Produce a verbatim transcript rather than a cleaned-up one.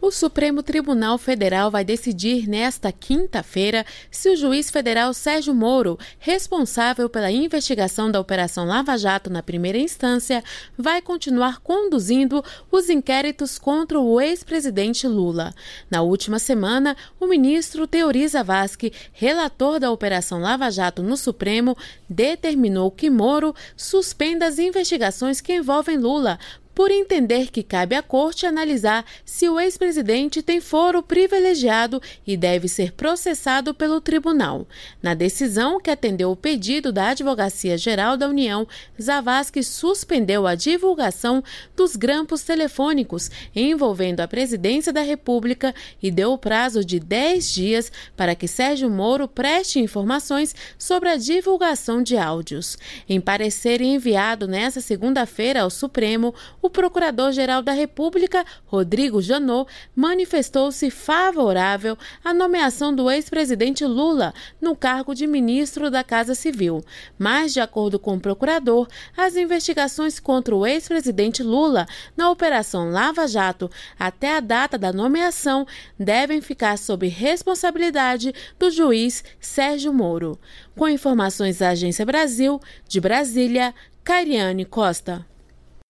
O Supremo Tribunal Federal vai decidir nesta quinta-feira se o juiz federal Sérgio Moro, responsável pela investigação da Operação Lava Jato na primeira instância, vai continuar conduzindo os inquéritos contra o ex-presidente Lula. Na última semana, o ministro Teori Zavascki, relator da Operação Lava Jato no Supremo, determinou que Moro suspenda as investigações que envolvem Lula, por entender que cabe à Corte analisar se o ex-presidente tem foro privilegiado e deve ser processado pelo tribunal. Na decisão, que atendeu o pedido da Advocacia Geral da União, Zavascki suspendeu a divulgação dos grampos telefônicos envolvendo a presidência da República e deu o prazo de dez dias para que Sérgio Moro preste informações sobre a divulgação de áudios. Em parecer enviado nesta segunda-feira ao Supremo, o Procurador-Geral da República, Rodrigo Janot, manifestou-se favorável à nomeação do ex-presidente Lula no cargo de ministro da Casa Civil. Mas, de acordo com o procurador, as investigações contra o ex-presidente Lula na Operação Lava Jato até a data da nomeação devem ficar sob responsabilidade do juiz Sérgio Moro. Com informações da Agência Brasil, de Brasília, Cariane Costa.